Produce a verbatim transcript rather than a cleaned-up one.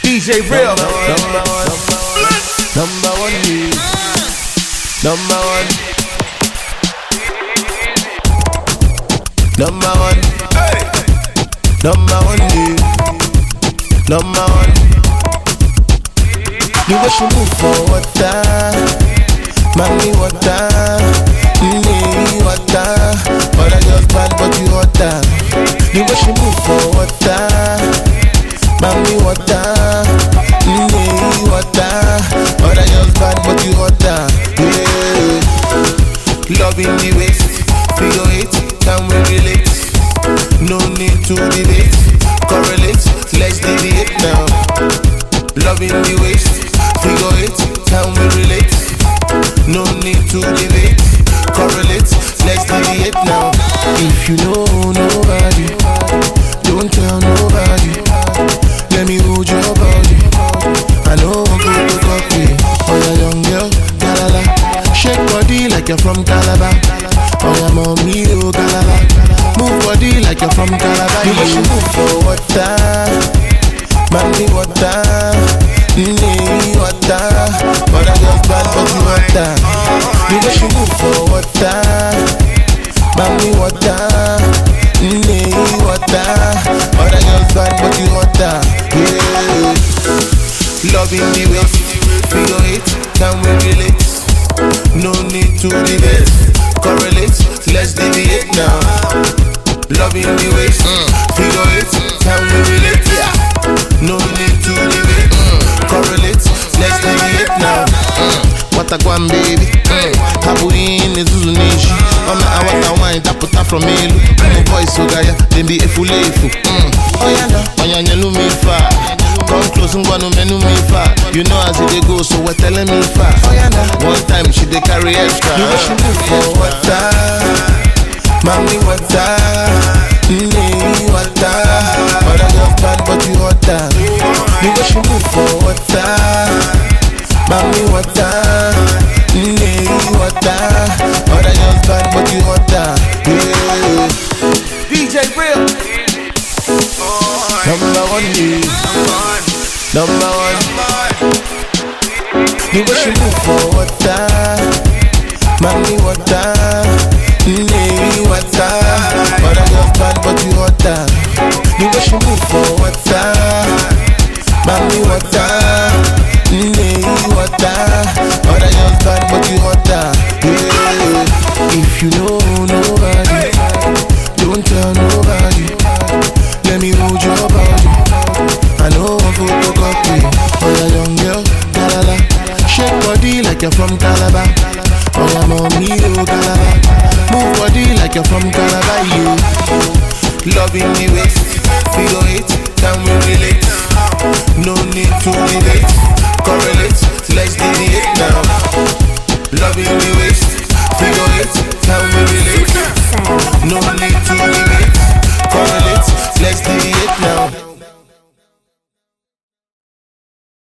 D J Real. Number one, number one, number one, number one, number one, number one. The way she move for water, mommy water, me water, but I just bad but you water. The way she move for water, mommy water, me water, but I just bad but you water. Yeah. Loving the waist, figure eight, can we relate? No need to debate, correlate, let's deviate now. Loving the waist, figure eight, can we relate? No need to debate, correlate, let's deviate now. If you know nobody, don't tell nobody. Let me hold your body. I know I'm good to copy. Oh yeah, young girl, galala. Shake body like you're from Calabar. Oh yeah, mommy, oh galala. Move body like you're from Calabar. You wish you move for water, mommy water, me water, but I just bad but you water. You wish you move for water, mommy water, me water, but I just bad but you water. Yeah. Loving the waist, figure eight, can we relate? No need to debate, correlate, let's deviate now. Loving the waist, figure eight, can we relate? Yeah. No need to debate, correlate, let's deviate now. What a guan baby, Habuin is Uzunishi. Mama, I want a wine that put up from me. My boy so gaya, then be a full lefu. Oh yeah, no, oh yeah, you me far. Come close and go no menu me far. You know as it go, so what telling me far. Oh yeah, no. One time she dey carry extra. You wish you move for water, mommy water, me water, but I just bad but you water. You wish you move for water, mommy water, me water, but I just bad but you water. Yeah. D J Real. Number one, number one. You wish you move for water, mommy water, me water, but I just bad but you water. You wish you move for water, mommy water, me water, but I just bad but you water. Yeah. If you know nobody, don't tell nobody. Let me hold your body. I know I'm photocopy. Oh yeah, young girl, galala. Shake body like you're from Calabar. Oh yeah, mommy, oh galala. Move body like you're from Calabar, you. Loving the waist, figure eight, can we relate? No need to debate,